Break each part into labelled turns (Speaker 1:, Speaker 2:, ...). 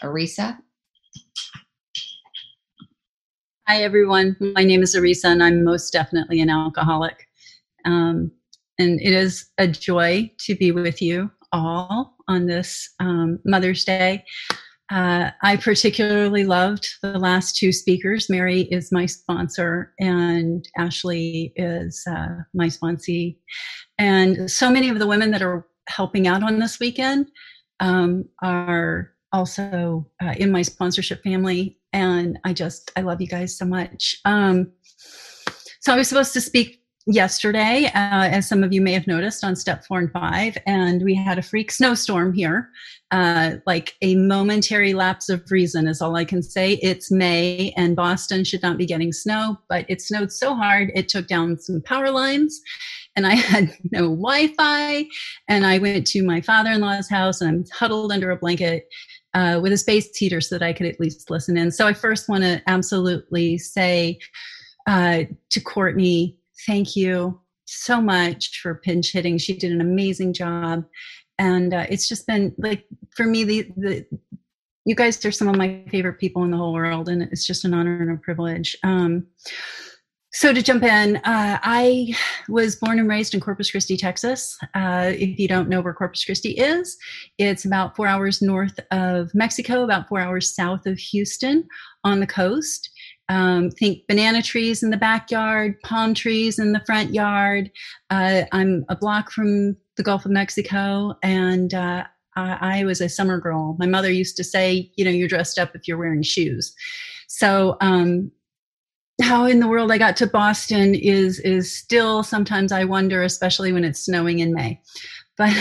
Speaker 1: Arisa?
Speaker 2: Hi, everyone. My name is Arisa, and I'm most definitely an alcoholic. And it is a joy to be with you all on this Mother's Day. I particularly loved the last two speakers. Mary is my sponsor, and Ashley is my sponsee. And so many of the women that are helping out on this weekend are also in my sponsorship family. And I love you guys so much. So I was supposed to speak yesterday, as some of you may have noticed, on step 4 and 5, and we had a freak snowstorm here. Like a momentary lapse of reason is all I can say. It's May, and Boston should not be getting snow, but it snowed so hard it took down some power lines, and I had no Wi-Fi, and I went to my father-in-law's house, and I'm huddled under a blanket with a space heater so that I could at least listen in. So I first want to absolutely say to Courtney, thank you so much for pinch hitting. She did an amazing job. And it's just been like, for me, you guys are some of my favorite people in the whole world. And it's just an honor and a privilege. So to jump in, I was born and raised in Corpus Christi, Texas. If you don't know where Corpus Christi is, it's about 4 hours north of Mexico, about 4 hours south of Houston on the coast. Think banana trees in the backyard, palm trees in the front yard. I'm a block from the Gulf of Mexico, and I was a summer girl. My mother used to say, you're dressed up if you're wearing shoes. So how in the world I got to Boston is still sometimes I wonder, especially when it's snowing in May. But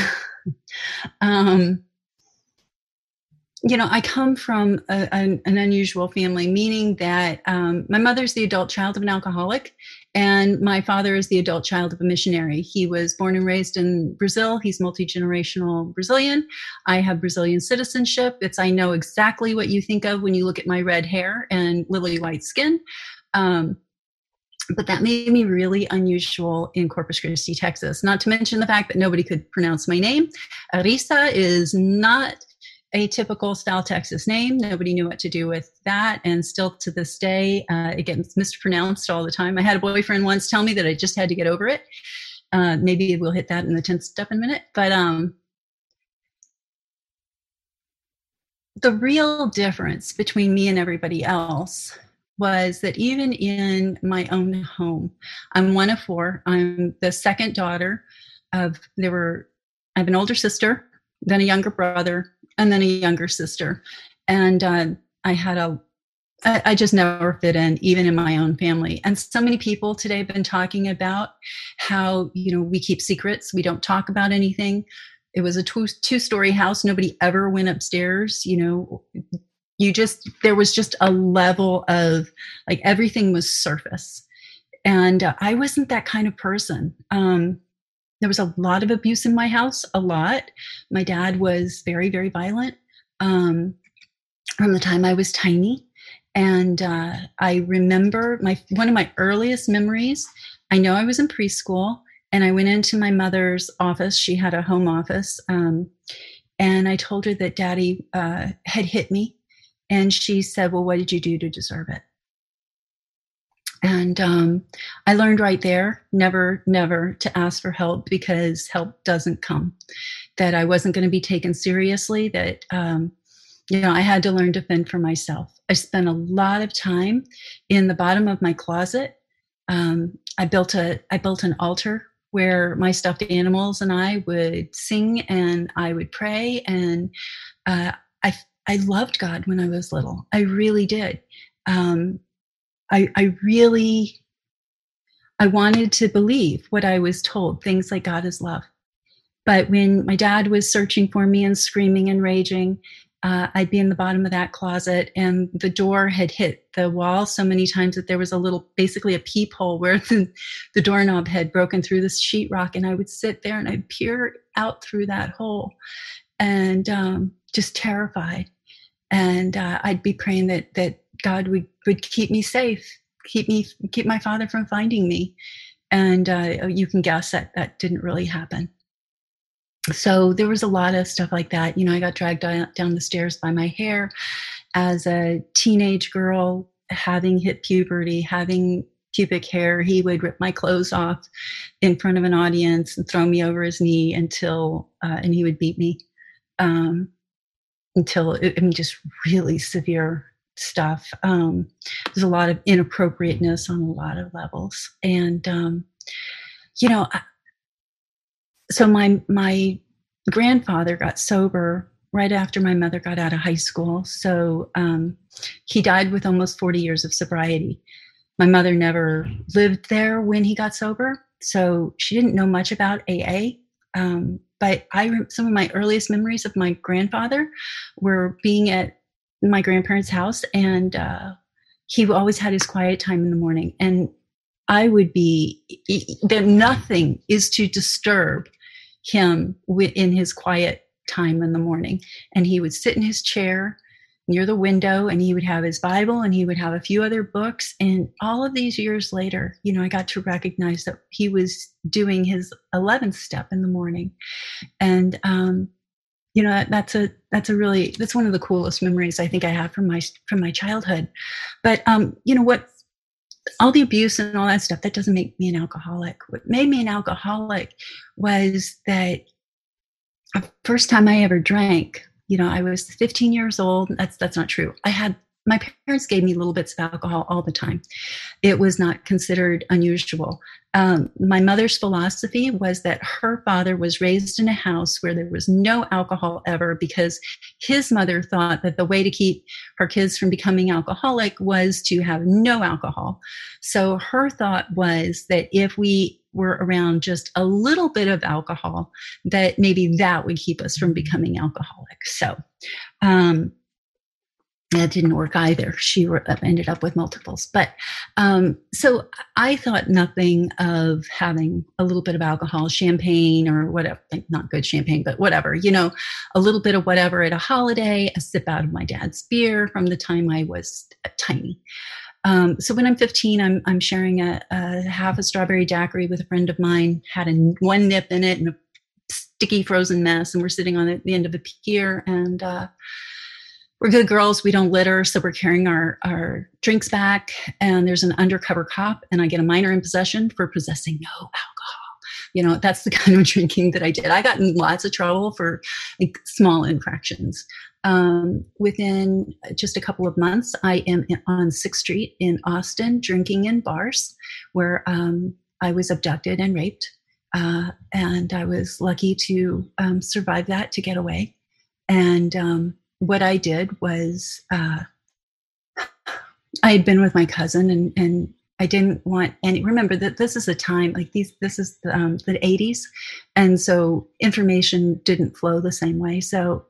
Speaker 2: I come from an unusual family, meaning that my mother's the adult child of an alcoholic, and my father is the adult child of a missionary. He was born and raised in Brazil. He's multi-generational Brazilian. I have Brazilian citizenship. I know exactly what you think of when you look at my red hair and lily white skin. But that made me really unusual in Corpus Christi, Texas, not to mention the fact that nobody could pronounce my name. Arisa is not a typical style Texas name. Nobody knew what to do with that. And still to this day, it gets mispronounced all the time. I had a boyfriend once tell me that I just had to get over it. Maybe we'll hit that in the 10th step in a minute. But the real difference between me and everybody else was that even in my own home, I'm one of 4. I'm the second daughter I have an older sister, then a younger brother, and then a younger sister. And I just never fit in, even in my own family. And so many people today have been talking about how, we keep secrets. We don't talk about anything. It was a two-story house. Nobody ever went upstairs. There was just a level of like everything was surface. And I wasn't that kind of person. There was a lot of abuse in my house, a lot. My dad was very, very violent from the time I was tiny. And I remember one of my earliest memories, I know I was in preschool, and I went into my mother's office. She had a home office. And I told her that Daddy had hit me. And she said, well, what did you do to deserve it? And I learned right there, never to ask for help, because help doesn't come, that I wasn't going to be taken seriously, that, I had to learn to fend for myself. I spent a lot of time in the bottom of my closet. I built an altar where my stuffed animals and I would sing, and I would pray. And I loved God when I was little. I really did. I wanted to believe what I was told, things like God is love. But when my dad was searching for me and screaming and raging, I'd be in the bottom of that closet, and the door had hit the wall so many times that there was basically a peephole where the doorknob had broken through the sheetrock, and I would sit there and I'd peer out through that hole, and just terrified. And I'd be praying that God would keep me safe, keep my father from finding me. And you can guess that didn't really happen. So there was a lot of stuff like that. You know, I got dragged down the stairs by my hair as a teenage girl, having hit puberty, having pubic hair. He would rip my clothes off in front of an audience and throw me over his knee and he would beat me until, just really severe stuff. There's a lot of inappropriateness on a lot of levels. And, you know, so my grandfather got sober right after my mother got out of high school. So he died with almost 40 years of sobriety. My mother never lived there when he got sober, so she didn't know much about AA. But some of my earliest memories of my grandfather were being at my grandparents' house, and he always had his quiet time in the morning. And I would be there. Nothing is to disturb him in his quiet time in the morning. And he would sit in his chair near the window, and he would have his Bible, and he would have a few other books. And all of these years later, you know, I got to recognize that he was doing his 11th step in the morning. And, you know, that's one of the coolest memories I think I have from my childhood. But, you know what, all the abuse and all that stuff, that doesn't make me an alcoholic. What made me an alcoholic was that the first time I ever drank, you know, I was 15 years old. That's not true. My parents gave me little bits of alcohol all the time. It was not considered unusual. My mother's philosophy was that her father was raised in a house where there was no alcohol ever, because his mother thought that the way to keep her kids from becoming alcoholic was to have no alcohol. So her thought was that if we were around just a little bit of alcohol, that maybe that would keep us from becoming alcoholic. So, that didn't work either. She ended up with multiples. But so I thought nothing of having a little bit of alcohol, champagne or whatever, not good champagne, but whatever, you know, a little bit of whatever at a holiday, a sip out of my dad's beer from the time I was tiny. So when I'm 15, I'm sharing a half a strawberry daiquiri with a friend of mine, had one nip in it and a sticky frozen mess. And we're sitting on the end of a pier, and we're good girls. We don't litter. So we're carrying our drinks back, and there's an undercover cop, and I get a minor in possession for possessing no alcohol. You know, that's the kind of drinking that I did. I got in lots of trouble for like small infractions. Within just a couple of months, I am on 6th Street in Austin, drinking in bars where I was abducted and raped. And I was lucky to survive that, to get away. And what I did was I had been with my cousin, and I didn't want any. Remember that this is a time like this is the 80s, and so information didn't flow the same way. So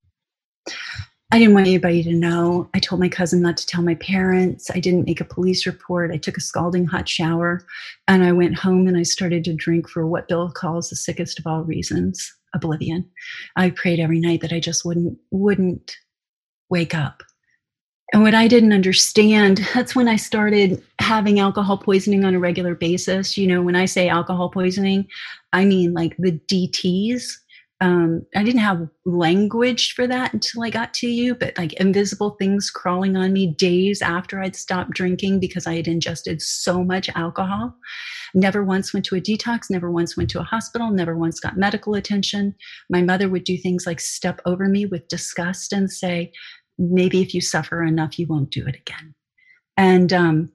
Speaker 2: I didn't want anybody to know. I told my cousin not to tell my parents. I didn't make a police report. I took a scalding hot shower, and I went home and I started to drink for what Bill calls the sickest of all reasons: oblivion. I prayed every night that I just wouldn't wake up. And what I didn't understand, that's when I started having alcohol poisoning on a regular basis. You know, when I say alcohol poisoning, I mean like the DTs. I didn't have language for that until I got to you, but like invisible things crawling on me days after I'd stopped drinking because I had ingested so much alcohol. Never once went to a detox, never once went to a hospital, never once got medical attention. My mother would do things like step over me with disgust and say, maybe if you suffer enough, you won't do it again. And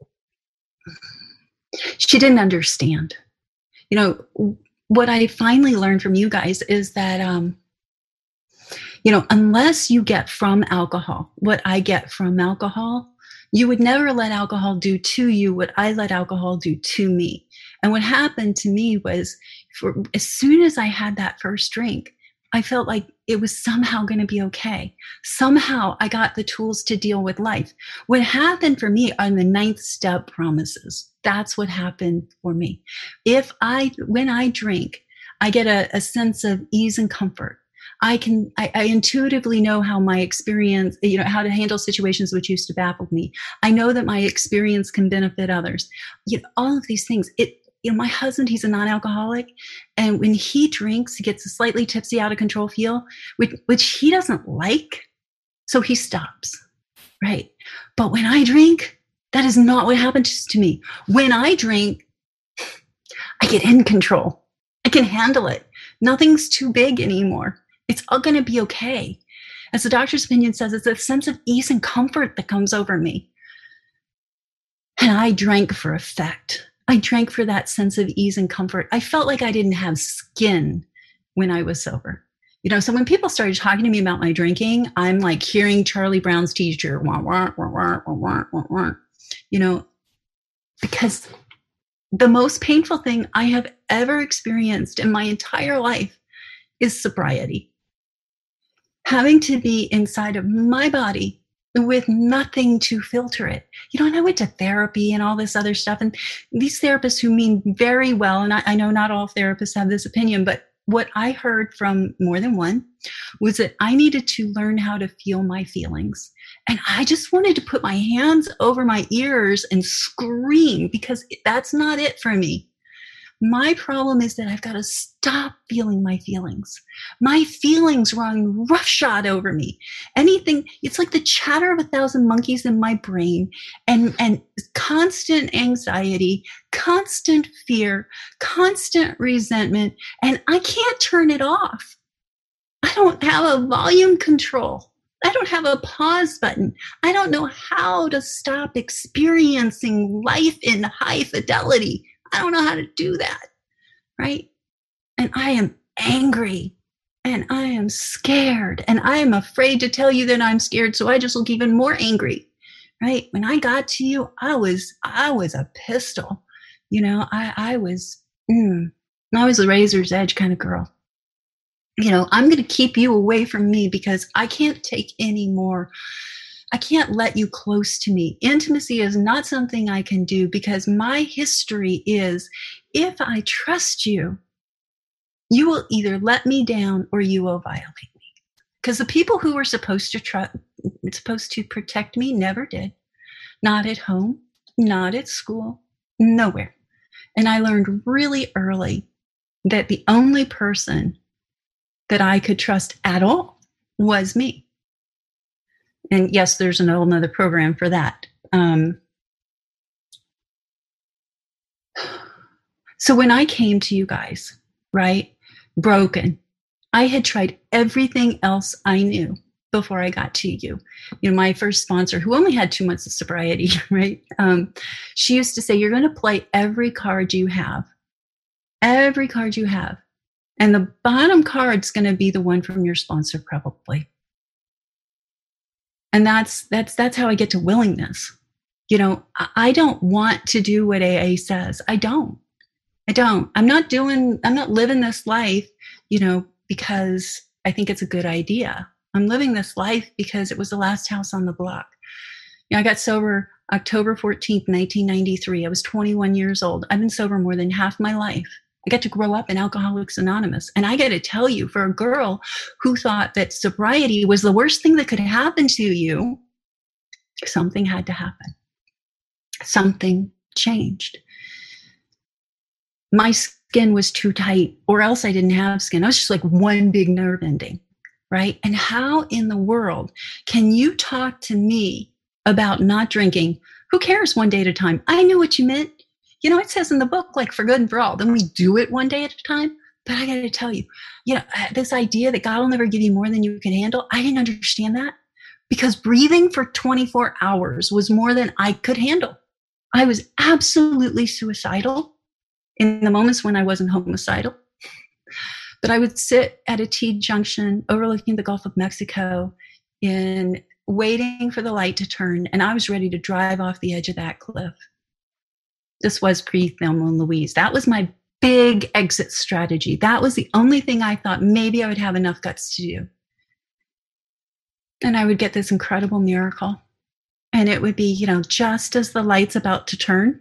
Speaker 2: she didn't understand. You know, what I finally learned from you guys is that, you know, unless you get from alcohol what I get from alcohol, you would never let alcohol do to you what I let alcohol do to me. And what happened to me was, as soon as I had that first drink, I felt like it was somehow going to be okay. Somehow I got the tools to deal with life. What happened for me are the 9th step promises. That's what happened for me. When I drink, I get a sense of ease and comfort. I intuitively know how my experience, you know, how to handle situations which used to baffle me. I know that my experience can benefit others. You know, all of these things, my husband, he's a non-alcoholic. And when he drinks, he gets a slightly tipsy, out of control feel, which he doesn't like. So he stops, right? But when I drink, that is not what happens to me. When I drink, I get in control. I can handle it. Nothing's too big anymore. It's all going to be okay. As the doctor's opinion says, it's a sense of ease and comfort that comes over me. And I drank for effect. I drank for that sense of ease and comfort. I felt like I didn't have skin when I was sober. So when people started talking to me about my drinking, I'm like hearing Charlie Brown's teacher, wah, wah, wah, wah, wah, wah, wah, because the most painful thing I have ever experienced in my entire life is sobriety. Having to be inside of my body with nothing to filter it. And I went to therapy and all this other stuff. And these therapists who mean very well, and I know not all therapists have this opinion, but what I heard from more than one was that I needed to learn how to feel my feelings. And I just wanted to put my hands over my ears and scream, because that's not it for me. My problem is that I've got to stop feeling my feelings. My feelings run roughshod over me. Anything, it's like the chatter of 1,000 monkeys in my brain, and constant anxiety, constant fear, constant resentment, and I can't turn it off. I don't have a volume control. I don't have a pause button. I don't know how to stop experiencing life in high fidelity. I don't know how to do that, right? And I am angry, and I am scared, and I am afraid to tell you that I'm scared, so I just look even more angry, right? When I got to you, I was a pistol. I was a razor's edge kind of girl. I'm going to keep you away from me because I can't take any more. I can't let you close to me. Intimacy is not something I can do, because my history is, if I trust you, you will either let me down or you will violate me. Because the people who were supposed to protect me never did. Not at home, not at school, nowhere. And I learned really early that the only person that I could trust at all was me. And yes, there's an whole nother program for that. So when I came to you guys, right, broken, I had tried everything else I knew before I got to you. My first sponsor, who only had 2 months of sobriety, right? She used to say, you're going to play every card you have. Every card you have. And the bottom card's going to be the one from your sponsor, probably. And that's how I get to willingness. I don't want to do what AA says. I don't. I'm not living this life, because I think it's a good idea. I'm living this life because it was the last house on the block. I got sober October 14th, 1993. I was 21 years old. I've been sober more than half my life. I got to grow up in Alcoholics Anonymous. And I got to tell you, for a girl who thought that sobriety was the worst thing that could happen to you, something had to happen. Something changed. My skin was too tight, or else I didn't have skin. I was just like one big nerve ending, right? And how in the world can you talk to me about not drinking? Who cares, one day at a time? I knew what you meant. It says in the book, like, for good and for all. Then we do it one day at a time. But I got to tell you, this idea that God will never give you more than you can handle, I didn't understand that, because breathing for 24 hours was more than I could handle. I was absolutely suicidal in the moments when I wasn't homicidal. But I would sit at a T-junction overlooking the Gulf of Mexico in waiting for the light to turn, and I was ready to drive off the edge of that cliff. This was pre-Thelma and Louise. That was my big exit strategy. That was the only thing I thought maybe I would have enough guts to do. And I would get this incredible miracle. And it would be, just as the light's about to turn,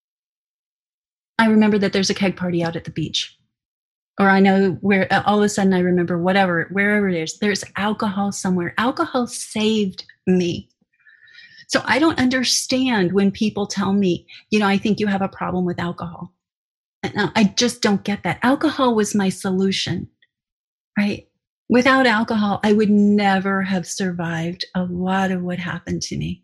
Speaker 2: I remember that there's a keg party out at the beach. Or I know where, all of a sudden I remember wherever it is, there's alcohol somewhere. Alcohol saved me. So I don't understand when people tell me, I think you have a problem with alcohol. No, I just don't get that. Alcohol was my solution, right? Without alcohol, I would never have survived a lot of what happened to me.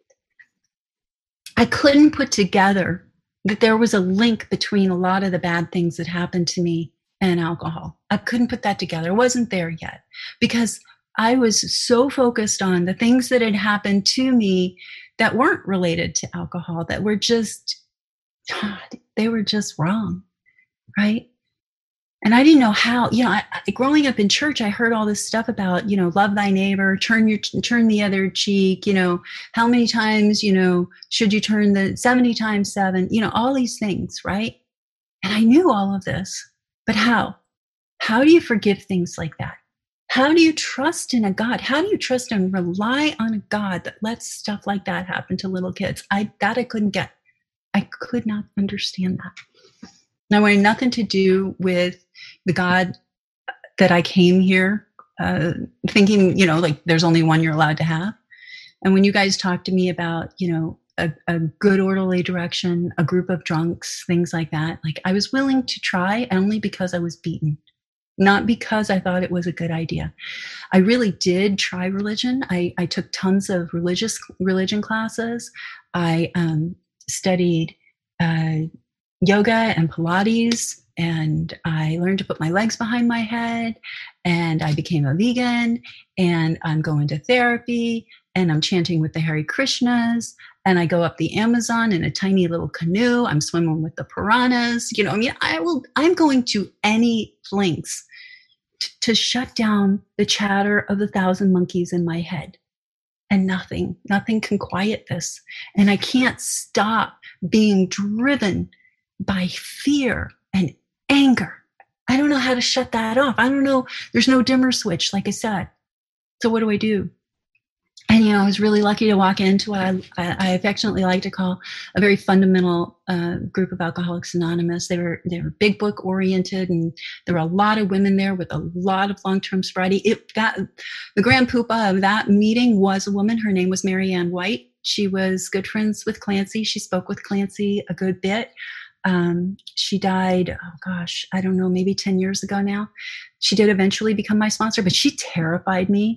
Speaker 2: I couldn't put together that there was a link between a lot of the bad things that happened to me and alcohol. I couldn't put that together. It wasn't there yet because I was so focused on the things that had happened to me that weren't related to alcohol, that were just, God, they were just wrong, right? And I didn't know how, growing up in church, I heard all this stuff about, love thy neighbor, turn the other cheek, how many times, should you turn the 70 times 7, all these things, right? And I knew all of this, but how? How do you forgive things like that? How do you trust in a God? How do you trust and rely on a God that lets stuff like that happen to little kids? I couldn't get. I could not understand that. Now, I wanted nothing to do with the God that I came here thinking, like there's only one you're allowed to have. And when you guys talk to me about, a good orderly direction, a group of drunks, things like that, like I was willing to try only because I was beaten, not because I thought it was a good idea. I really did try religion. I took tons of religion classes. I studied yoga and Pilates, and I learned to put my legs behind my head, and I became a vegan, and I'm going to therapy, and I'm chanting with the Hare Krishnas, and I go up the Amazon in a tiny little canoe. I'm swimming with the piranhas. I'm going to any lengths to shut down the chatter of 1,000 monkeys in my head. And nothing can quiet this. And I can't stop being driven by fear and anger. I don't know how to shut that off. I don't know. There's no dimmer switch, like I said. So what do I do? And, I was really lucky to walk into what I affectionately like to call a very fundamental group of Alcoholics Anonymous. They were big book oriented, and there were a lot of women there with a lot of long-term sobriety. The grand poopah of that meeting was a woman. Her name was Mary Ann White. She was good friends with Clancy. She spoke with Clancy a good bit. She died, I don't know, maybe 10 years ago now. She did eventually become my sponsor, but she terrified me.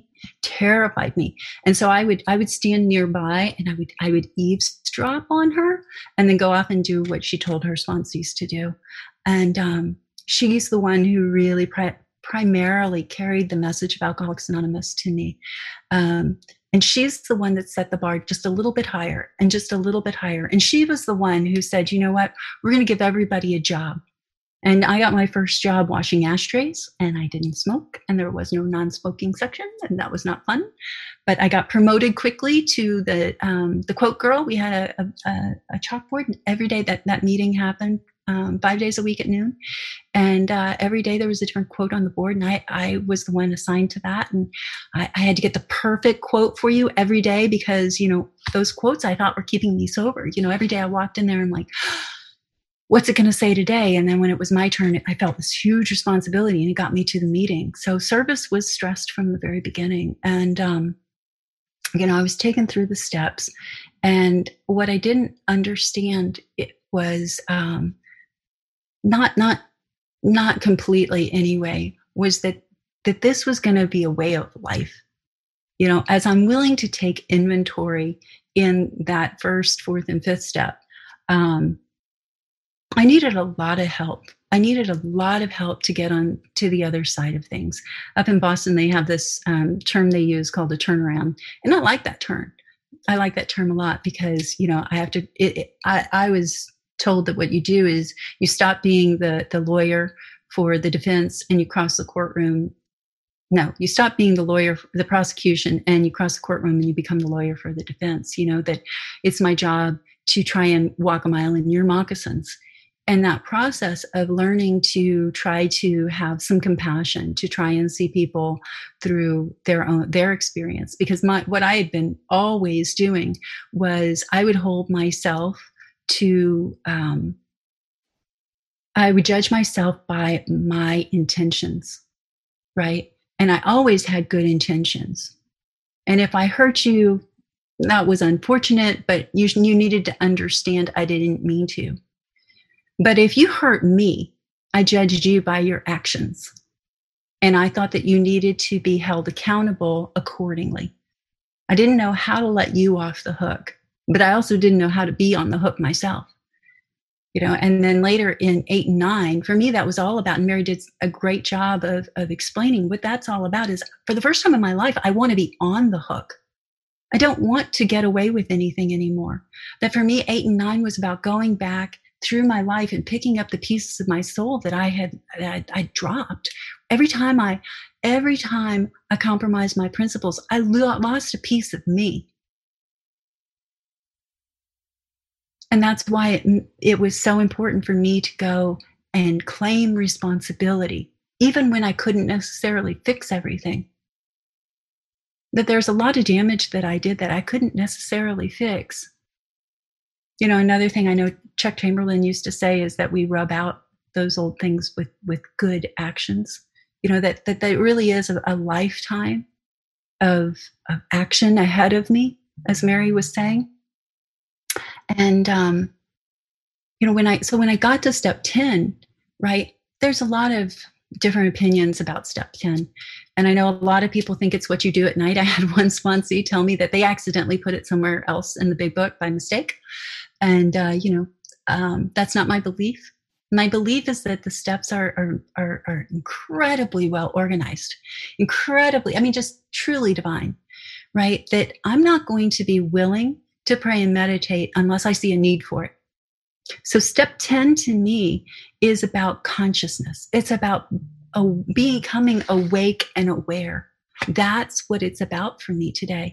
Speaker 2: And so I would stand nearby, and I would eavesdrop on her and then go off and do what she told her sponsees to do. And she's the one who really primarily carried the message of Alcoholics Anonymous to me. And she's the one that set the bar just a little bit higher and just a little bit higher. And she was the one who said, you know what, we're going to give everybody a job. And I got my first job washing ashtrays, and I didn't smoke, and there was no non-smoking section, and that was not fun. But I got promoted quickly to the quote girl. We had a chalkboard, and every day that meeting happened, 5 days a week at noon. And every day there was a different quote on the board, and I was the one assigned to that. And I had to get the perfect quote for you every day because, those quotes I thought were keeping me sober. Every day I walked in there and like, what's it going to say today? And then when it was my turn, I felt this huge responsibility, and it got me to the meeting. So service was stressed from the very beginning. And, I was taken through the steps, and what I didn't understand, it was not completely anyway, was that this was going to be a way of life. As I'm willing to take inventory in that first, fourth, and fifth step, I needed a lot of help. I needed a lot of help to get on to the other side of things. Up in Boston, they have this term they use called a turnaround. And I like that term. I like that term a lot because, I have to, I was told that what you do is you stop being the lawyer for the defense and you cross the courtroom. No, you stop being the lawyer for the prosecution and you cross the courtroom and you become the lawyer for the defense. That it's my job to try and walk a mile in your moccasins. And that process of learning to try to have some compassion, to try and see people through their experience, because what I had been always doing was I would hold myself to, I would judge myself by my intentions, right? And I always had good intentions. And if I hurt you, that was unfortunate, but you needed to understand I didn't mean to. But if you hurt me, I judged you by your actions. And I thought that you needed to be held accountable accordingly. I didn't know how to let you off the hook, but I also didn't know how to be on the hook myself. And then later in 8 and 9, for me, that was all about, and Mary did a great job of explaining what that's all about. Is for the first time in my life, I want to be on the hook. I don't want to get away with anything anymore. That for me, 8 and 9 was about going back through my life and picking up the pieces of my soul that I dropped. Every time I compromised my principles, I lost a piece of me. And that's why it was so important for me to go and claim responsibility, even when I couldn't necessarily fix everything. That there's a lot of damage that I did that I couldn't necessarily fix. Another thing I know Chuck Chamberlain used to say is that we rub out those old things with good actions. That really is a lifetime of action ahead of me, as Mary was saying. And, when I got to step 10, right, there's a lot of different opinions about step 10. And I know a lot of people think it's what you do at night. I had one sponsee tell me that they accidentally put it somewhere else in the big book by mistake. And, that's not my belief. My belief is that the steps are incredibly well organized, just truly divine, right? That I'm not going to be willing to pray and meditate unless I see a need for it. So step 10 to me is about consciousness. It's about becoming awake and aware. That's what it's about for me today.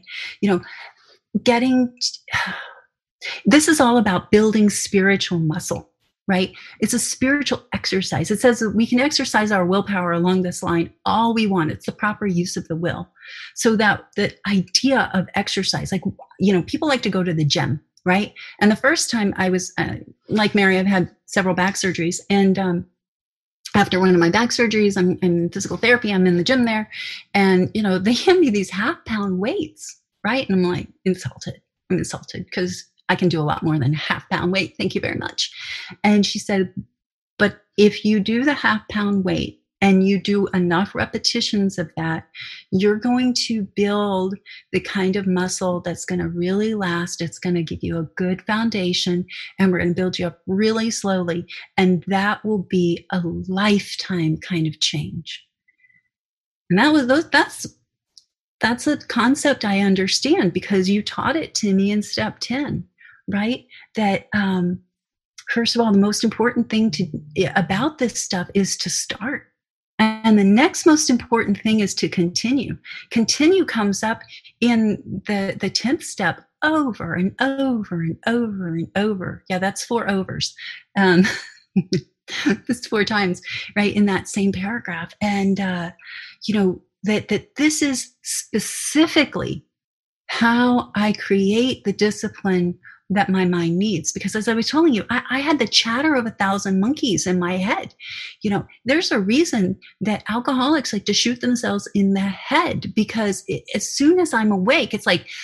Speaker 2: This is all about building spiritual muscle, right? It's a spiritual exercise. It says that we can exercise our willpower along this line all we want. It's the proper use of the will. So that the idea of exercise, people like to go to the gym, right? And the first time I was, like Mary, I've had several back surgeries. And after one of my back surgeries, I'm in physical therapy. I'm in the gym there. And, they hand me these half-pound weights, right? And I'm like, insulted. I'm insulted because I can do a lot more than half-pound weight. Thank you very much. And she said, but if you do the half-pound weight and you do enough repetitions of that, you're going to build the kind of muscle that's going to really last. It's going to give you a good foundation, and we're going to build you up really slowly. And that will be a lifetime kind of change. And that's a concept I understand because you taught it to me in step 10, right? That, first of all, the most important thing about this stuff is to start. And the next most important thing is to continue. Continue comes up in the 10th step over and over and over and over. Yeah, that's 4 overs. That's 4 times, right, in that same paragraph. And, that this is specifically how I create the discipline that my mind needs. Because as I was telling you, I had the chatter of 1,000 monkeys in my head. There's a reason that alcoholics like to shoot themselves in the head, because as soon as I'm awake, it's like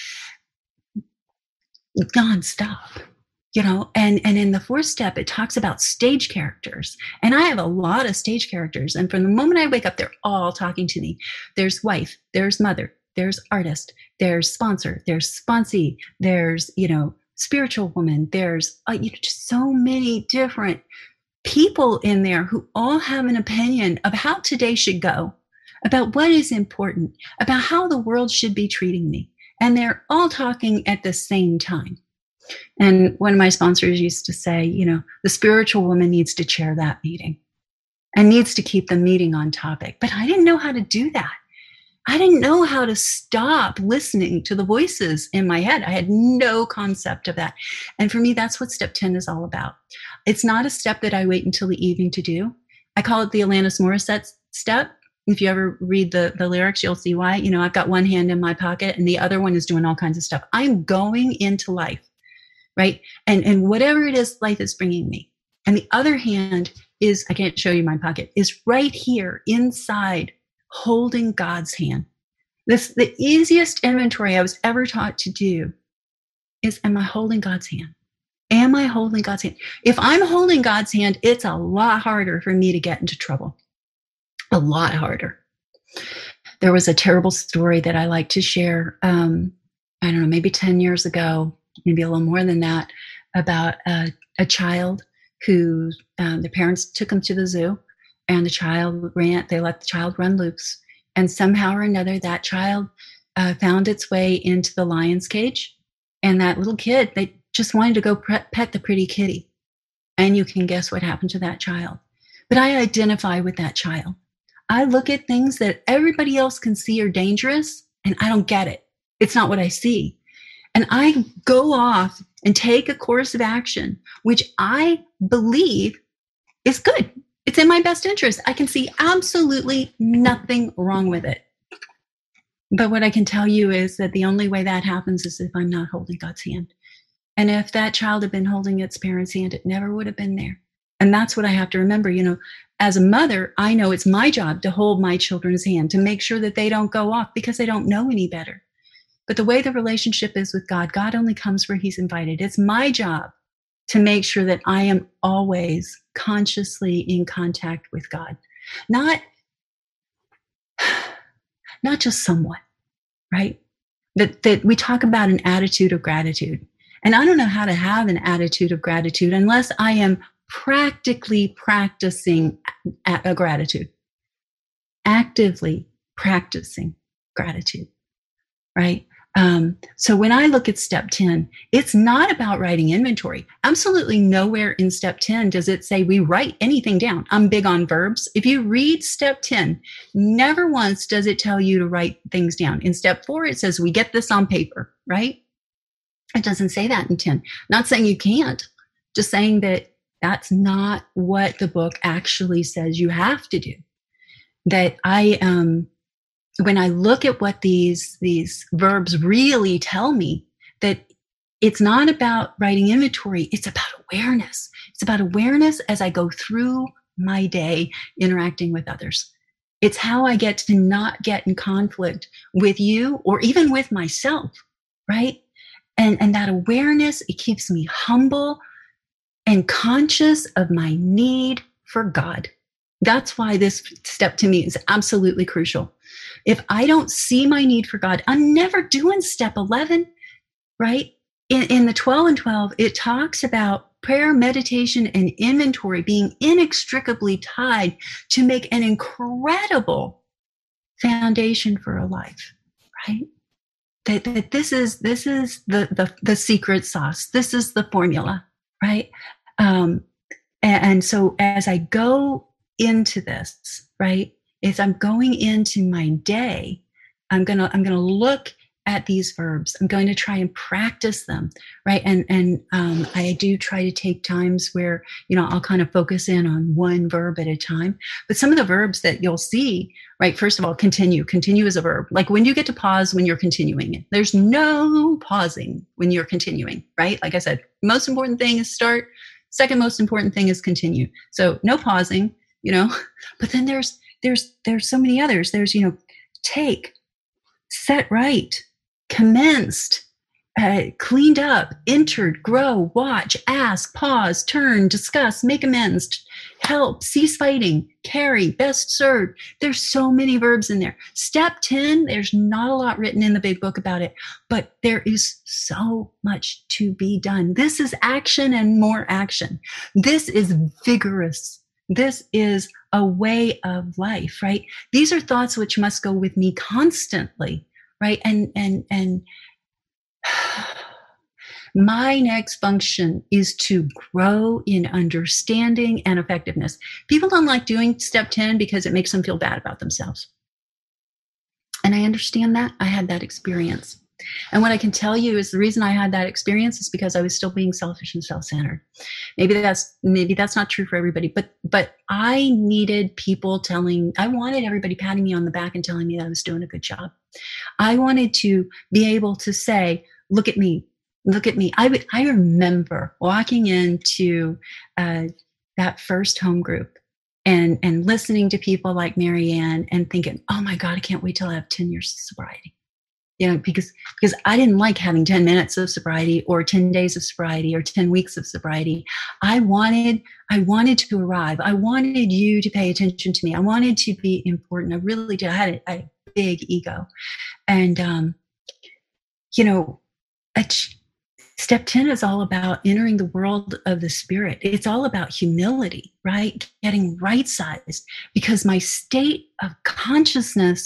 Speaker 2: nonstop. And in the 4th step, it talks about stage characters. And I have a lot of stage characters. And from the moment I wake up, they're all talking to me. There's wife, there's mother, there's artist, there's sponsor, there's sponsee, there's, spiritual woman. There's just so many different people in there who all have an opinion of how today should go, about what is important, about how the world should be treating me. And they're all talking at the same time. And one of my sponsors used to say, the spiritual woman needs to chair that meeting and needs to keep the meeting on topic. But I didn't know how to do that. I didn't know how to stop listening to the voices in my head. I had no concept of that. And for me, that's what step 10 is all about. It's not a step that I wait until the evening to do. I call it the Alanis Morissette step. If you ever read the lyrics, you'll see why. I've got one hand in my pocket and the other one is doing all kinds of stuff. I'm going into life, right? And whatever it is life is bringing me. And the other hand is, I can't show you my pocket, is right here inside, holding God's hand. The easiest inventory I was ever taught to do is, am I holding God's hand? Am I holding God's hand? If I'm holding God's hand, it's a lot harder for me to get into trouble. A lot harder. There was a terrible story that I like to share. I don't know, maybe 10 years ago, maybe a little more than that, about a child who the parents took him to the zoo, and the child ran. They let the child run loose, and somehow or another, that child found its way into the lion's cage, and that little kid, they just wanted to go pet the pretty kitty, and you can guess what happened to that child. But I identify with that child. I look at things that everybody else can see are dangerous, and I don't get it. It's not what I see. And I go off and take a course of action, which I believe is good. It's in my best interest. I can see absolutely nothing wrong with it. But what I can tell you is that the only way that happens is if I'm not holding God's hand. And if that child had been holding its parents' hand, it never would have been there. And that's what I have to remember. As a mother, I know it's my job to hold my children's hand, to make sure that they don't go off because they don't know any better. But the way the relationship is with God, God only comes where he's invited. It's my job to make sure that I am always consciously in contact with God. Not just somewhat, right? That we talk about an attitude of gratitude. And I don't know how to have an attitude of gratitude unless I am practically practicing a gratitude, actively practicing gratitude, right? So when I look at step 10, it's not about writing inventory. Absolutely nowhere in step 10 does it say we write anything down. I'm big on verbs. If you read step 10, never once does it tell you to write things down. In step 4, it says we get this on paper, right? It doesn't say that in 10. Not saying you can't, just saying that that's not what the book actually says you have to do. That when I look at what these verbs really tell me, that it's not about writing inventory, it's about awareness. It's about awareness as I go through my day interacting with others. It's how I get to not get in conflict with you or even with myself, right? And that awareness, it keeps me humble and conscious of my need for God. That's why this step to me is absolutely crucial. If I don't see my need for God, I'm never doing step 11, right? In the 12 and 12, it talks about prayer, meditation, and inventory being inextricably tied to make an incredible foundation for a life, right? That this is the secret sauce. This is the formula, right? And so as I go into this, right, as I'm going into my day, I'm gonna look at these verbs. I'm going to try and practice them, right? And I do try to take times where I'll kind of focus in on one verb at a time. But some of the verbs that you'll see, right? First of all, continue. Continue is a verb. Like when you get to pause when you're continuing it. There's no pausing when you're continuing, right? Like I said, most important thing is start. Second most important thing is continue. So no pausing, But then there's so many others. There's take, set right, commenced, cleaned up, entered, grow, watch, ask, pause, turn, discuss, make amends, help, cease fighting, carry, best served. There's so many verbs in there. Step 10, there's not a lot written in the big book about it, but there is so much to be done. This is action and more action. This is vigorous. This is a way of life, right? These are thoughts which must go with me constantly, right? And my next function is to grow in understanding and effectiveness. People don't like doing step 10 because it makes them feel bad about themselves. And I understand that. I had that experience. And what I can tell you is the reason I had that experience is because I was still being selfish and self-centered. Maybe that's not true for everybody, but I needed people I wanted everybody patting me on the back and telling me that I was doing a good job. I wanted to be able to say, look at me. Look at me. I remember walking into that first home group and listening to people like Marianne and thinking, oh my God, I can't wait till I have 10 years of sobriety. because I didn't like having 10 minutes of sobriety or 10 days of sobriety or 10 weeks of sobriety. I wanted to arrive. I wanted you to pay attention to me. I wanted to be important. I really did. I had a big ego. And, step 10 is all about entering the world of the spirit. It's all about humility, right? Getting right-sized, because my state of consciousness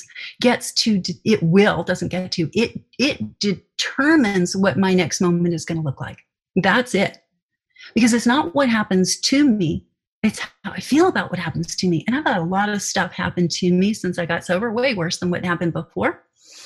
Speaker 2: it determines what my next moment is going to look like. That's it. Because it's not what happens to me. It's how I feel about what happens to me. And I've had a lot of stuff happen to me since I got sober, way worse than what happened before.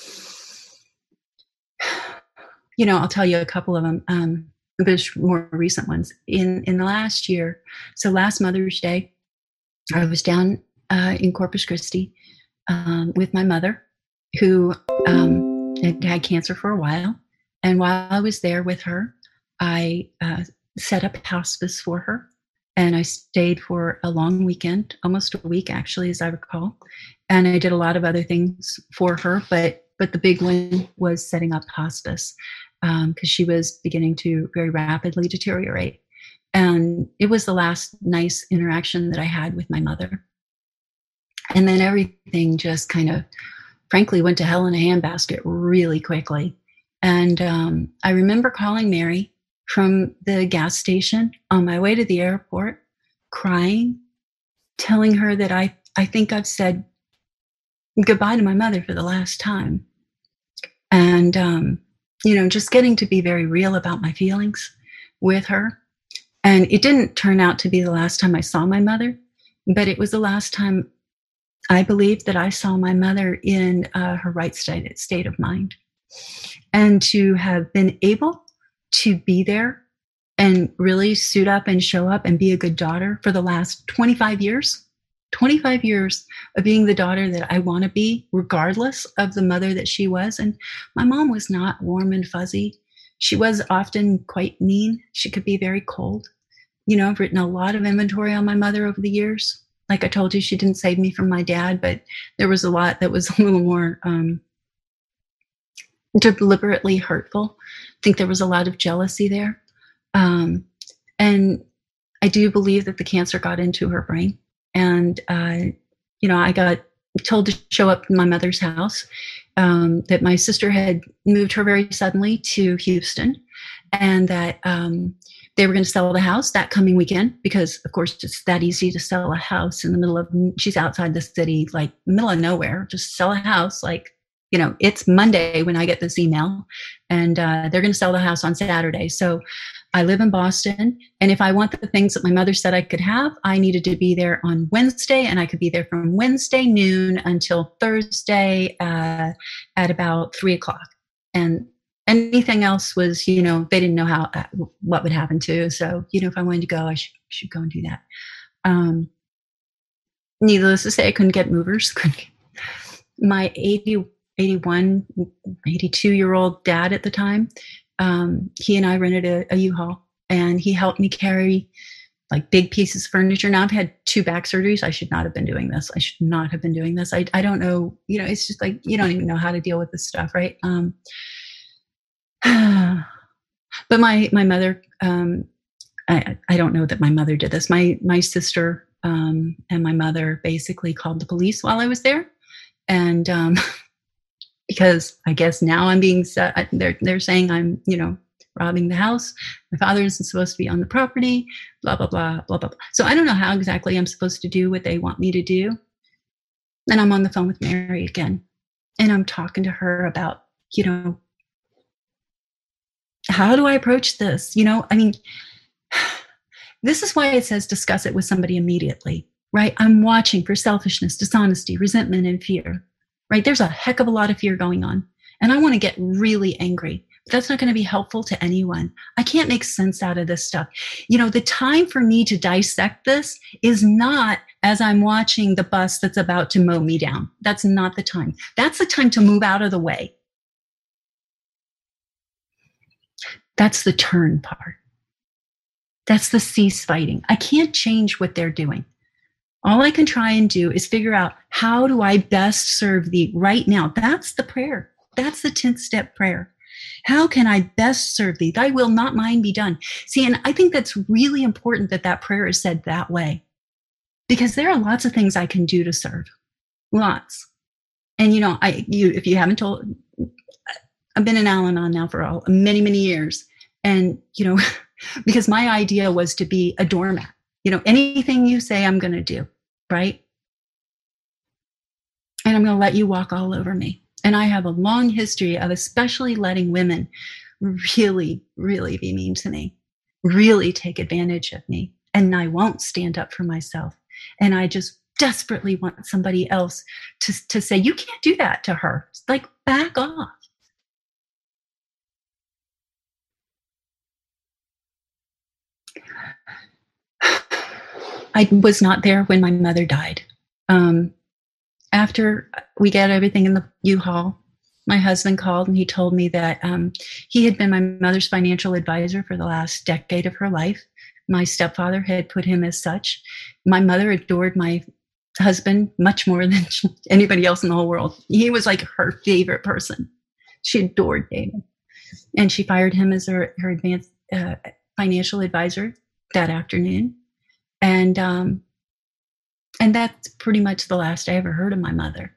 Speaker 2: I'll tell you a couple of them, but more recent ones. In the last year, so last Mother's Day, I was down in Corpus Christi with my mother, who had cancer for a while. And while I was there with her, I set up hospice for her. And I stayed for a long weekend, almost a week, actually, as I recall. And I did a lot of other things for her, but the big one was setting up hospice, because she was beginning to very rapidly deteriorate. And it was the last nice interaction that I had with my mother. And then everything just kind of, frankly, went to hell in a handbasket really quickly. And I remember calling Mary from the gas station on my way to the airport, crying, telling her that I think I've said goodbye to my mother for the last time. And, just getting to be very real about my feelings with her. And it didn't turn out to be the last time I saw my mother, but it was the last time I believed that I saw my mother in her right state of mind. And to have been able to be there and really suit up and show up and be a good daughter for the last 25 years of being the daughter that I want to be, regardless of the mother that she was. And my mom was not warm and fuzzy. She was often quite mean. She could be very cold. I've written a lot of inventory on my mother over the years. Like I told you, she didn't save me from my dad, but there was a lot that was a little more deliberately hurtful. I think there was a lot of jealousy there. And I do believe that the cancer got into her brain. And, I got told to show up in my mother's house, that my sister had moved her very suddenly to Houston, and that they were going to sell the house that coming weekend, because, of course, it's that easy to sell a house in the middle of, she's outside the city, like middle of nowhere, just sell a house. Like, it's Monday when I get this email, and they're going to sell the house on Saturday. So I live in Boston, and if I want the things that my mother said I could have, I needed to be there on Wednesday, and I could be there from Wednesday noon until Thursday at about 3:00. And anything else was, they didn't know what would happen to. So, if I wanted to go, I should go and do that. Needless to say, I couldn't get movers. My 81, 82-year-old dad at the time, he and I rented a U-Haul, and he helped me carry like big pieces of furniture. Now I've had 2 back surgeries. I should not have been doing this. I don't know. It's just like, you don't even know how to deal with this stuff. Right. But my mother, I don't know that my mother did this. My sister, and my mother basically called the police while I was there. And, because I guess now I'm being set, they're saying I'm, robbing the house. My father isn't supposed to be on the property, blah, blah, blah, blah, blah. So I don't know how exactly I'm supposed to do what they want me to do. And I'm on the phone with Mary again, and I'm talking to her about, how do I approach this? This is why it says discuss it with somebody immediately, right? I'm watching for selfishness, dishonesty, resentment, and fear. Right? There's a heck of a lot of fear going on. And I want to get really angry. But that's not going to be helpful to anyone. I can't make sense out of this stuff. The time for me to dissect this is not as I'm watching the bus that's about to mow me down. That's not the time. That's the time to move out of the way. That's the turn part. That's the cease fighting. I can't change what they're doing. All I can try and do is figure out, how do I best serve thee right now? That's the prayer. That's the 10th step prayer. How can I best serve thee? Thy will, not mine, be done. See, and I think that's really important that that prayer is said that way, because there are lots of things I can do to serve. Lots. And, if you haven't told, I've been in Al-Anon now for many, many years. And, because my idea was to be a doormat. Anything you say, I'm going to do, right? And I'm going to let you walk all over me. And I have a long history of especially letting women really, really be mean to me, really take advantage of me. And I won't stand up for myself. And I just desperately want somebody else to say, you can't do that to her. Like, back off. I was not there when my mother died. After we got everything in the U-Haul, my husband called and he told me that he had been my mother's financial advisor for the last decade of her life. My stepfather had put him as such. My mother adored my husband much more than anybody else in the whole world. He was like her favorite person. She adored David. And she fired him as her advanced financial advisor that afternoon. And that's pretty much the last I ever heard of my mother.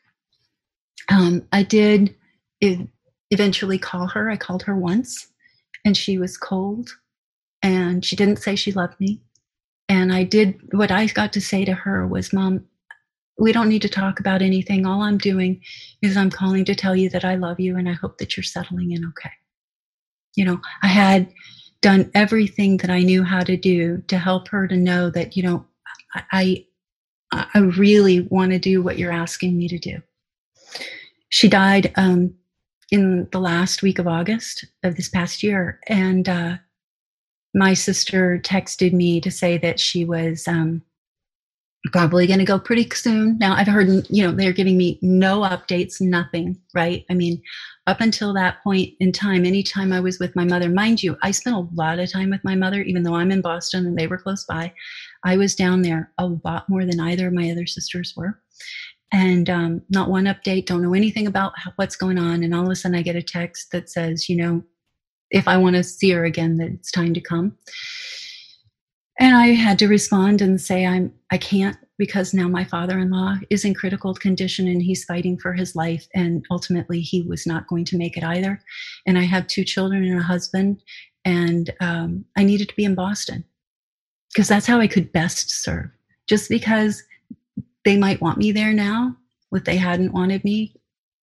Speaker 2: I did eventually call her. I called her once, and she was cold, and she didn't say she loved me. And what I got to say to her was, Mom, we don't need to talk about anything. All I'm doing is I'm calling to tell you that I love you, and I hope that you're settling in okay. I had done everything that I knew how to do to help her to know that, I really want to do what you're asking me to do. She died in the last week of August of this past year. And my sister texted me to say that she was probably going to go pretty soon. Now, I've heard, they're giving me no updates, nothing, right? I mean, up until that point in time, anytime I was with my mother, mind you, I spent a lot of time with my mother, even though I'm in Boston and they were close by. I was down there a lot more than either of my other sisters were. And not one update, don't know anything about what's going on. And all of a sudden I get a text that says, if I want to see her again, that it's time to come. And I had to respond and say, I can't, because now my father-in-law is in critical condition and he's fighting for his life. And ultimately he was not going to make it either. And I have 2 children and a husband. And I needed to be in Boston because that's how I could best serve. Just because they might want me there now, if they hadn't wanted me,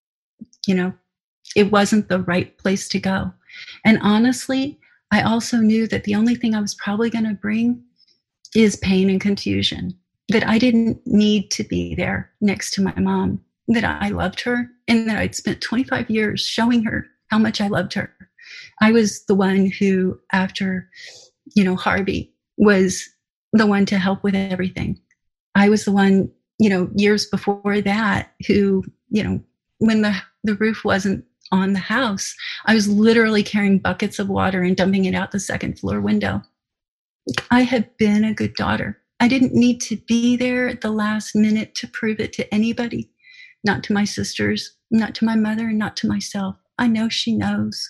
Speaker 2: it wasn't the right place to go. And honestly, I also knew that the only thing I was probably going to bring is pain and confusion, that I didn't need to be there next to my mom, that I loved her, and that I'd spent 25 years showing her how much I loved her. I was the one who, after, Harvey, was the one to help with everything. I was the one, years before that who, when the roof wasn't on the house, I was literally carrying buckets of water and dumping it out the second floor window. I had been a good daughter. I didn't need to be there at the last minute to prove it to anybody, not to my sisters, not to my mother, and not to myself. I know she knows.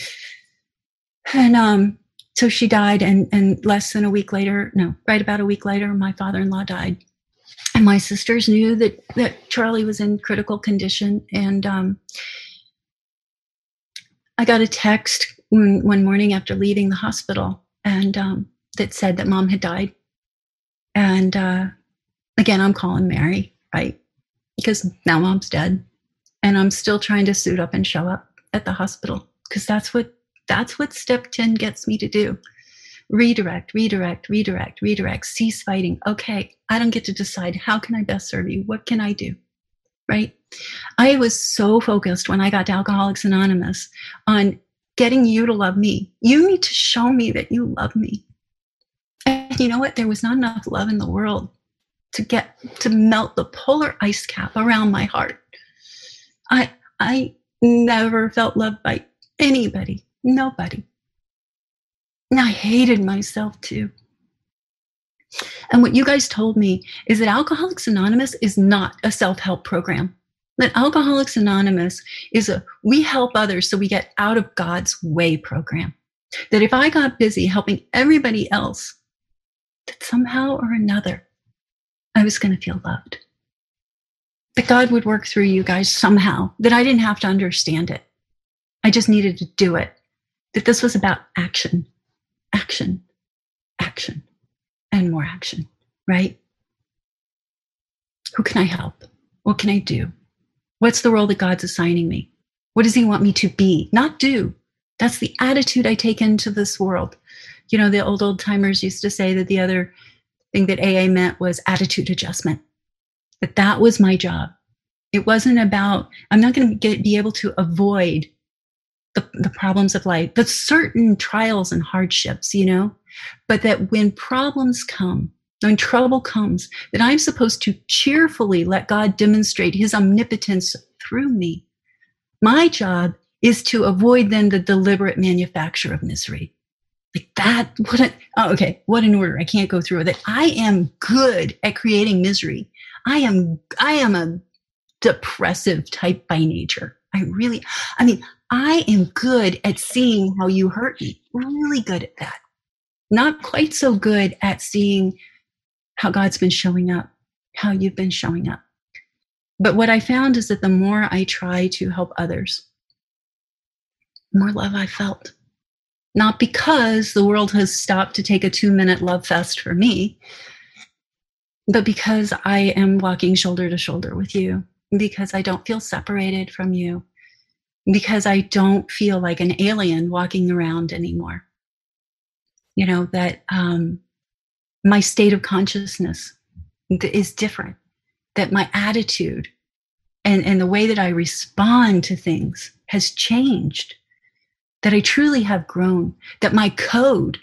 Speaker 2: And so she died, and less than a week later, right about a week later, my father-in-law died. And my sisters knew that Charlie was in critical condition. And I got a text one morning after leaving the hospital, and that said that Mom had died. And again, I'm calling Mary, right? Because now Mom's dead, and I'm still trying to suit up and show up at the hospital, because that's what step 10 gets me to do. Redirect, cease fighting. Okay, I don't get to decide. How can I best serve you? What can I do? Right? I was so focused when I got to Alcoholics Anonymous on getting you to love me. You need to show me that you love me. And you know what? There was not enough love in the world to melt the polar ice cap around my heart. I never felt loved by anybody, nobody. And I hated myself too. And what you guys told me is that Alcoholics Anonymous is not a self-help program. That Alcoholics Anonymous is we help others so we get out of God's way program. That if I got busy helping everybody else, that somehow or another, I was going to feel loved. That God would work through you guys somehow, that I didn't have to understand it. I just needed to do it. That this was about action, action, action, and more action, right? Who can I help? What can I do? What's the role that God's assigning me? What does he want me to be, not do? That's the attitude I take into this world. You know, the old timers used to say that the other thing that AA meant was attitude adjustment. That was my job. It wasn't about, I'm not going to be able to avoid the problems of life, but certain trials and hardships, you know, but that when problems come, when trouble comes, that I'm supposed to cheerfully let God demonstrate his omnipotence through me. My job is to avoid then the deliberate manufacture of misery. Like that, what an order. I can't go through it. That I am good at creating misery. I am a depressive type by nature. I am good at seeing how you hurt me. Really good at that. Not quite so good at seeing how God's been showing up, how you've been showing up. But what I found is that the more I try to help others, the more love I felt. Not because the world has stopped to take a 2-minute love fest for me, but because I am walking shoulder to shoulder with you, because I don't feel separated from you, because I don't feel like an alien walking around anymore. You know, that my state of consciousness is different, that my attitude and the way that I respond to things has changed, that I truly have grown, that my code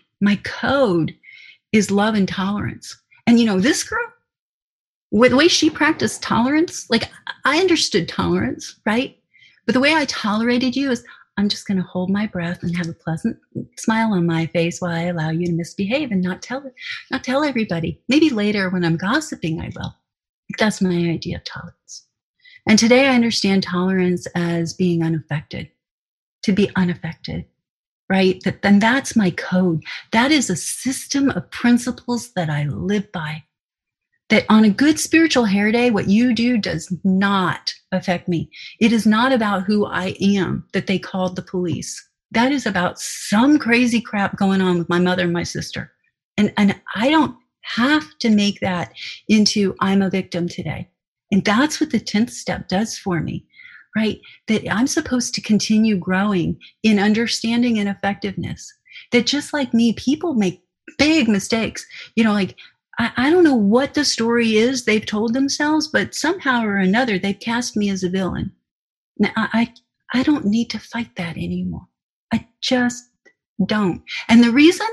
Speaker 2: is love and tolerance. And you know, this girl, with the way she practiced tolerance, like I understood tolerance, right? But the way I tolerated you is I'm just going to hold my breath and have a pleasant smile on my face while I allow you to misbehave and not tell everybody. Maybe later when I'm gossiping, I will. That's my idea of tolerance. And today I understand tolerance as being unaffected, to be unaffected, right? Then that's my code. That is a system of principles that I live by. That on a good spiritual hair day, what you do does not affect me. It is not about who I am that they called the police. That is about some crazy crap going on with my mother and my sister. And I don't have to make that into I'm a victim today. And that's what the 10th step does for me, right? That I'm supposed to continue growing in understanding and effectiveness. That just like me, people make big mistakes. You know, like, I don't know what the story is they've told themselves, but somehow or another, they've cast me as a villain. Now, I don't need to fight that anymore. I just don't. And the reason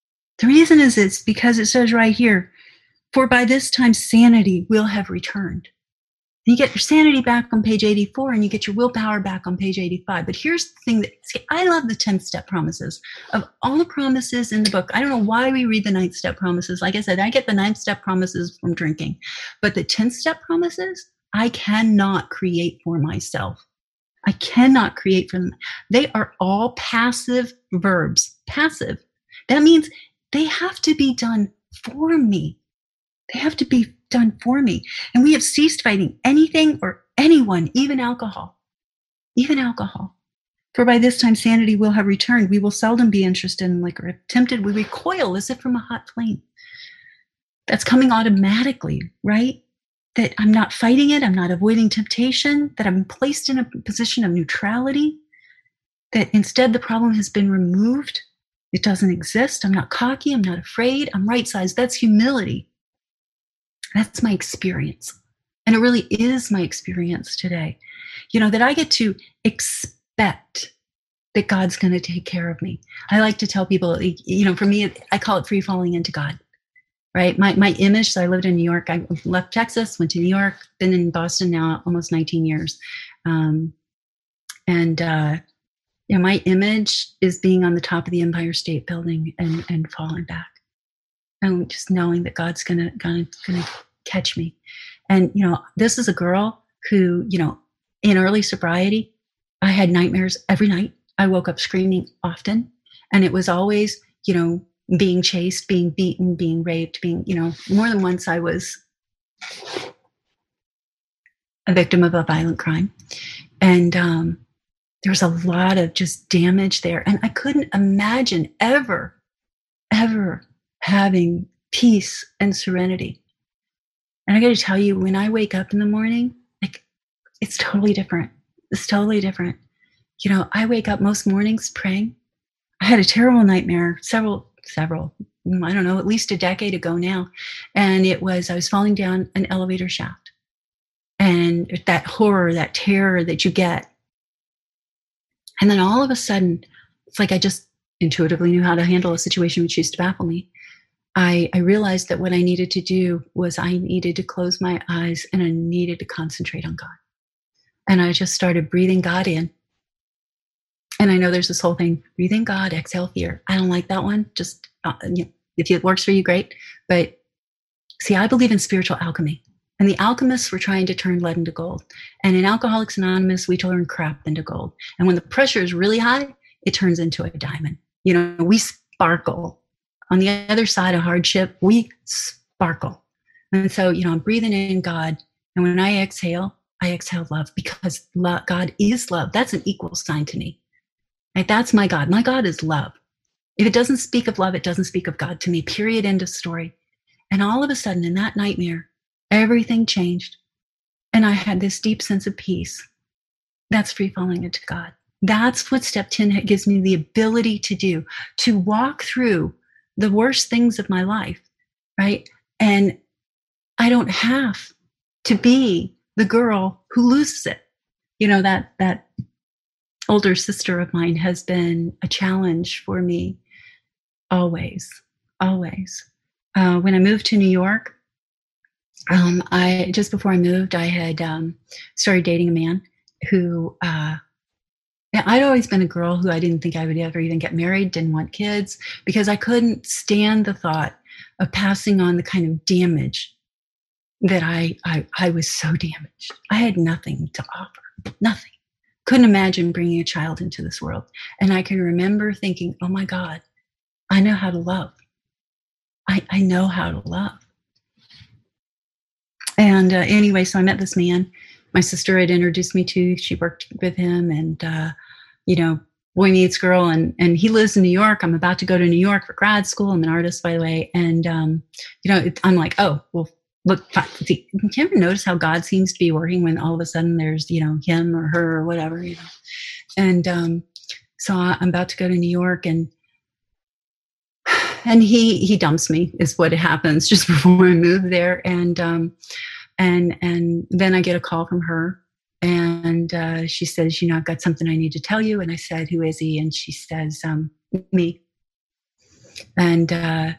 Speaker 2: is it's because it says right here, for by this time sanity will have returned. You get your sanity back on page 84 and you get your willpower back on page 85. But here's the thing I love the 10th step promises. Of all the promises in the book, I don't know why we read the 9th step promises. Like I said, I get the 9th step promises from drinking. But the 10th step promises, I cannot create for myself. I cannot create for them. They are all passive verbs. Passive. That means they have to be done for me. They have to be done for me. And we have ceased fighting anything or anyone, even alcohol. Even alcohol. For by this time sanity will have returned. We will seldom be interested in liquor. If tempted, we recoil as if from a hot flame. That's coming automatically, right? That I'm not fighting it. I'm not avoiding temptation. That I'm placed in a position of neutrality. That instead the problem has been removed. It doesn't exist. I'm not cocky. I'm not afraid. I'm right-sized. That's humility. That's my experience. And it really is my experience today. You know, that I get to expect that God's going to take care of me. I like to tell people, you know, for me, I call it free falling into God, right? My image, so I lived in New York. I left Texas, went to New York, been in Boston now almost 19 years. You know, my image is being on the top of the Empire State Building and falling back. And just knowing that God's gonna catch me. And, you know, this is a girl who, you know, in early sobriety, I had nightmares every night. I woke up screaming often. And it was always, being chased, being beaten, being raped, more than once I was a victim of a violent crime. And there was a lot of just damage there. And I couldn't imagine ever having peace and serenity. And I got to tell you, when I wake up in the morning, like, it's totally different. It's totally different. I wake up most mornings praying. I had a terrible nightmare several, I don't know, at least a decade ago now. And I was falling down an elevator shaft. And that horror, that terror that you get. And then all of a sudden, it's like I just intuitively knew how to handle a situation which used to baffle me. I realized that what I needed to do was I needed to close my eyes and I needed to concentrate on God. And I just started breathing God in. And I know there's this whole thing, breathe in God, exhale fear. I don't like that one. Just, if it works for you, great. But see, I believe in spiritual alchemy. And the alchemists were trying to turn lead into gold. And in Alcoholics Anonymous, we turn crap into gold. And when the pressure is really high, it turns into a diamond. We sparkle. On the other side of hardship, we sparkle. And so, I'm breathing in God. And when I exhale love, because God is love. That's an equal sign to me. Right? That's my God. My God is love. If it doesn't speak of love, it doesn't speak of God to me, period, end of story. And all of a sudden, in that nightmare, everything changed. And I had this deep sense of peace. That's free falling into God. That's what step 10 gives me the ability to do, to walk through the worst things of my life, right? And I don't have to be the girl who loses it. That older sister of mine has been a challenge for me always. When I moved to New York, just before I moved, I had started dating a man who I'd always been a girl who I didn't think I would ever even get married, didn't want kids, because I couldn't stand the thought of passing on the kind of damage that I was so damaged. I had nothing to offer, nothing. Couldn't imagine bringing a child into this world. And I can remember thinking, oh my God, I know how to love. I know how to love. And anyway, so I met this man. My sister had introduced me to. She worked with him, and boy meets girl, and he lives in New York. I'm about to go to New York for grad school. I'm an artist, by the way, and I'm like, oh well, look. Can you ever notice how God seems to be working when all of a sudden there's him or her or whatever, and so I'm about to go to New York, and he dumps me, is what happens just before I move there, and then I get a call from her, and she says, I've got something I need to tell you. And I said, who is he? And she says, me. And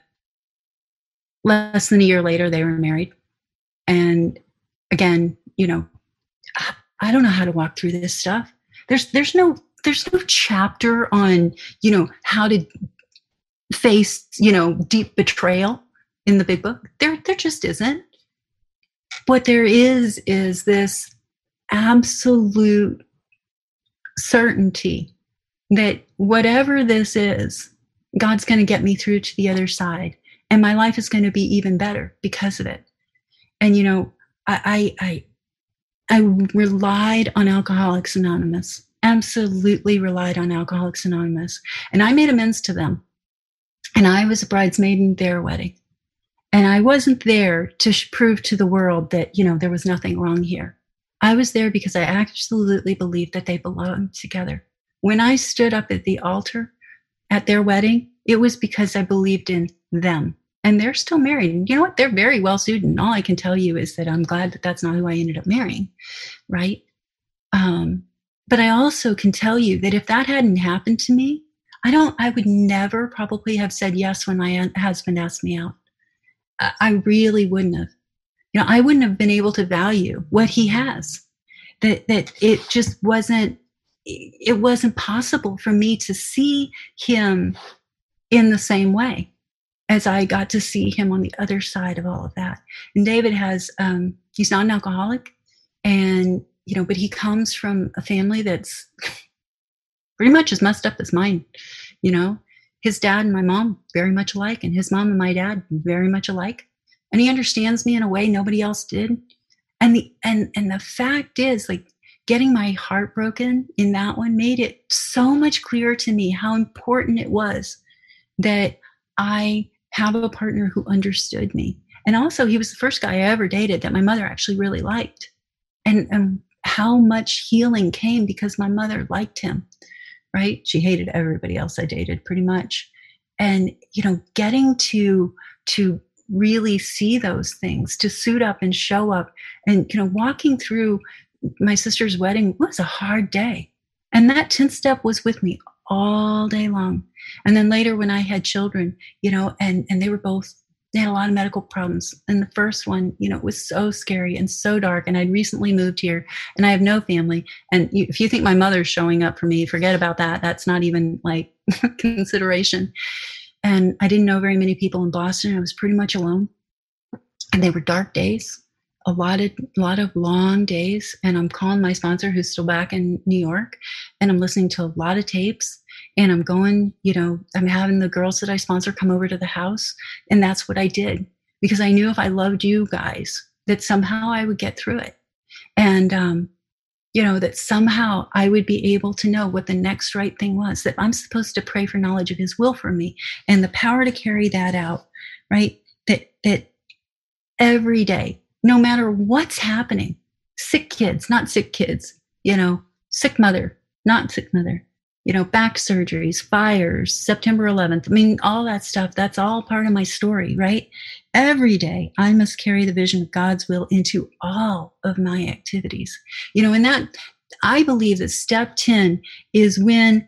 Speaker 2: less than a year later, they were married. And again, I don't know how to walk through this stuff. There's no chapter on how to face deep betrayal in the big book. There just isn't. What there is this absolute certainty that whatever this is, God's going to get me through to the other side, and my life is going to be even better because of it. And I relied on Alcoholics Anonymous, absolutely relied on Alcoholics Anonymous, and I made amends to them. And I was a bridesmaid in their wedding. And I wasn't there to prove to the world that, there was nothing wrong here. I was there because I absolutely believed that they belonged together. When I stood up at the altar at their wedding, it was because I believed in them. And they're still married. And you know what? They're very well suited. And all I can tell you is that I'm glad that that's not who I ended up marrying, right? But I also can tell you that if that hadn't happened to me, I would never probably have said yes when my husband asked me out. I really wouldn't have. I wouldn't have been able to value what he has. That it just wasn't possible for me to see him in the same way as I got to see him on the other side of all of that. And David has, he's not an alcoholic, and but he comes from a family that's pretty much as messed up as mine. His dad and my mom very much alike, and his mom and my dad very much alike. And he understands me in a way nobody else did. And the fact is, like, getting my heart broken in that one made it so much clearer to me how important it was that I have a partner who understood me. And also, he was the first guy I ever dated that my mother actually really liked. And how much healing came because my mother liked him, right? She hated everybody else I dated pretty much. And, getting to really see those things, to suit up and show up, and, walking through my sister's wedding was a hard day. And that 10th step was with me all day long. And then later when I had children, and they had a lot of medical problems. And the first one, it was so scary and so dark. And I'd recently moved here and I have no family. And if you think my mother's showing up for me, forget about that. That's not even like consideration. And I didn't know very many people in Boston. I was pretty much alone. And they were dark days, a lot of long days. And I'm calling my sponsor who's still back in New York. And I'm listening to a lot of tapes. And I'm going, I'm having the girls that I sponsor come over to the house. And that's what I did. Because I knew if I loved you guys, that somehow I would get through it. And, that somehow I would be able to know what the next right thing was, that I'm supposed to pray for knowledge of his will for me and the power to carry that out, right? That every day, no matter what's happening, sick kids, not sick kids, sick mother, not sick mother, back surgeries, fires, September 11th. I mean, all that stuff, that's all part of my story, right? Every day I must carry the vision of God's will into all of my activities. And that, I believe that step 10 is when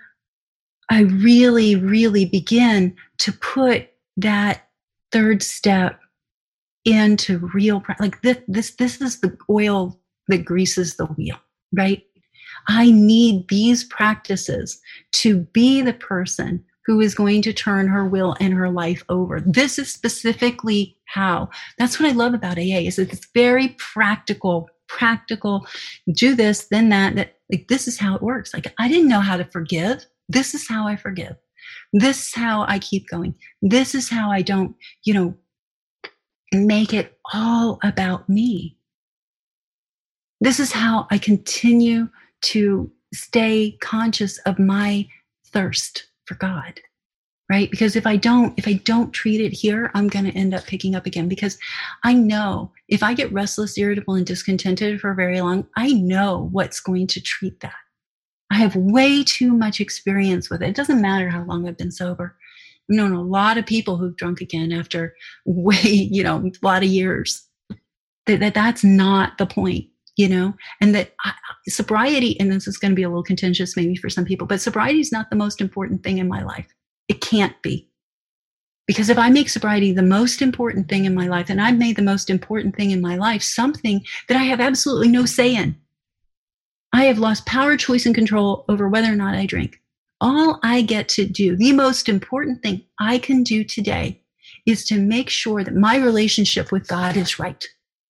Speaker 2: I really, really begin to put that third step into real, like this is the oil that greases the wheel, right? I need these practices to be the person who is going to turn her will and her life over. This is specifically how. That's what I love about AA, is that it's very practical, do this, then that, like, this is how it works. Like, I didn't know how to forgive. This is how I forgive. This is how I keep going. This is how I don't, make it all about me. This is how I continue to stay conscious of my thirst for God, right? Because if I don't treat it here, I'm going to end up picking up again, because I know if I get restless, irritable, and discontented for very long, I know what's going to treat that. I have way too much experience with it. It doesn't matter how long I've been sober. I've known a lot of people who've drunk again after a lot of years. That's not the point. And that sobriety, and this is going to be a little contentious maybe for some people, but sobriety is not the most important thing in my life. It can't be. Because if I make sobriety the most important thing in my life, and I've made the most important thing in my life something that I have absolutely no say in, I have lost power, choice, and control over whether or not I drink. All I get to do, the most important thing I can do today, is to make sure that my relationship with God is right.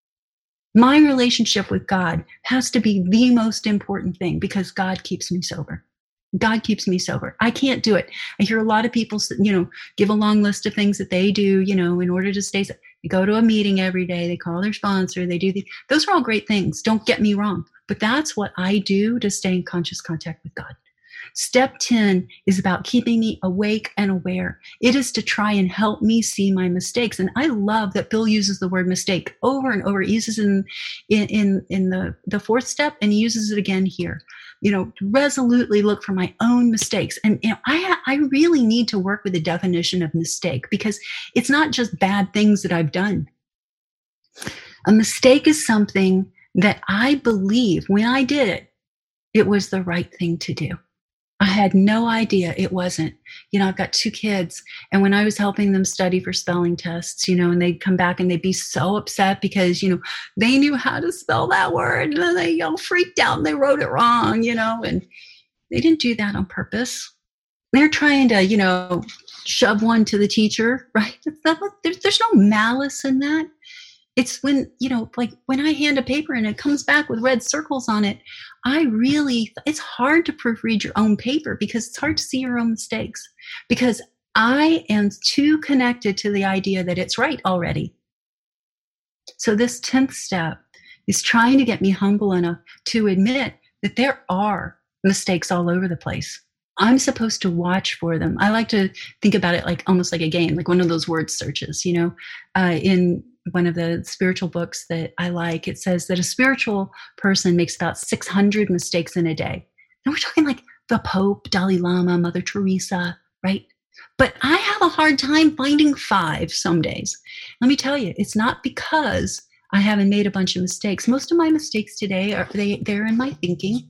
Speaker 2: My relationship with God has to be the most important thing, because God keeps me sober. God keeps me sober. I can't do it. I hear a lot of people, give a long list of things that they do, in order to stay sober. They go to a meeting every day. They call their sponsor. They do those are all great things. Don't get me wrong. But that's what I do to stay in conscious contact with God. Step 10 is about keeping me awake and aware. It is to try and help me see my mistakes. And I love that Bill uses the word mistake over and over. He uses it in the fourth step, and he uses it again here. Resolutely look for my own mistakes. And I really need to work with the definition of mistake, because it's not just bad things that I've done. A mistake is something that I believe when I did it, it was the right thing to do. I had no idea it wasn't. I've got 2 kids, and when I was helping them study for spelling tests, and they'd come back and they'd be so upset because, they knew how to spell that word, and then they all freaked out and they wrote it wrong, and they didn't do that on purpose. They're trying to, shove one to the teacher, right? There's no malice in that. It's when, like when I hand a paper and it comes back with red circles on it, it's hard to proofread your own paper because it's hard to see your own mistakes because I am too connected to the idea that it's right already. So this 10th step is trying to get me humble enough to admit that there are mistakes all over the place. I'm supposed to watch for them. I like to think about it like almost like a game, like one of those word searches, in one of the spiritual books that I like, it says that a spiritual person makes about 600 mistakes in a day. And we're talking like the Pope, Dalai Lama, Mother Teresa, right? But I have a hard time finding 5 some days. Let me tell you, it's not because I haven't made a bunch of mistakes. Most of my mistakes today they're in my thinking,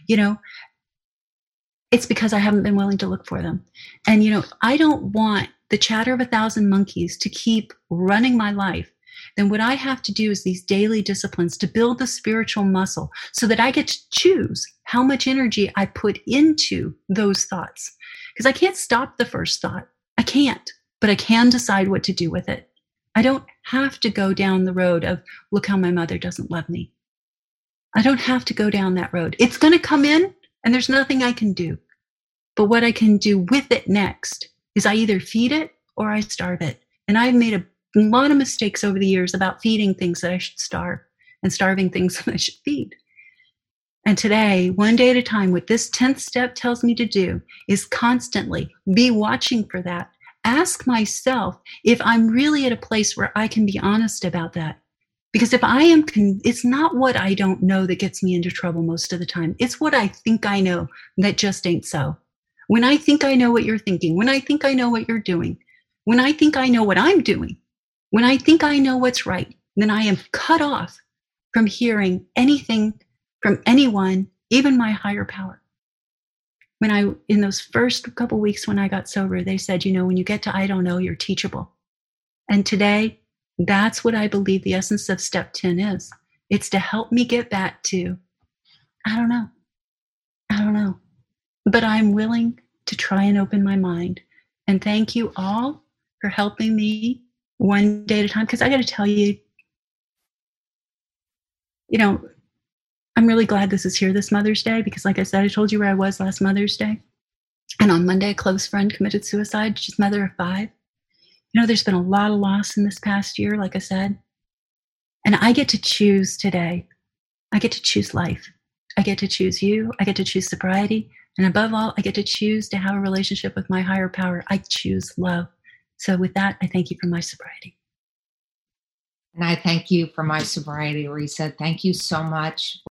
Speaker 2: It's because I haven't been willing to look for them. And, I don't want the chatter of 1,000 monkeys to keep running my life. Then what I have to do is these daily disciplines to build the spiritual muscle so that I get to choose how much energy I put into those thoughts. Because I can't stop the first thought. I can't, but I can decide what to do with it. I don't have to go down the road of, look how my mother doesn't love me. I don't have to go down that road. It's going to come in and there's nothing I can do. But what I can do with it next is I either feed it or I starve it. And I've made a lot of mistakes over the years about feeding things that I should starve and starving things that I should feed. And today, one day at a time, what this 10th step tells me to do is constantly be watching for that. Ask myself if I'm really at a place where I can be honest about that. Because if I am, it's not what I don't know that gets me into trouble most of the time. It's what I think I know that just ain't so. When I think I know what you're thinking, when I think I know what you're doing, when I think I know what I'm doing, when I think I know what's right, then I am cut off from hearing anything from anyone, even my higher power. In those first couple weeks when I got sober, they said, when you get to I don't know, you're teachable. And today, that's what I believe the essence of step 10 is. It's to help me get back to, I don't know. But I'm willing to try and open my mind. And thank you all for helping me one day at a time. Because I got to tell you, I'm really glad this is here this Mother's Day. Because like I said, I told you where I was last Mother's Day. And on Monday, a close friend committed suicide. She's mother of 5. There's been a lot of loss in this past year, like I said. And I get to choose today. I get to choose life. I get to choose you. I get to choose sobriety. And above all, I get to choose to have a relationship with my higher power. I choose love. So with that, I thank you for my sobriety.
Speaker 1: And I thank you for my sobriety, Risa. Thank you so much.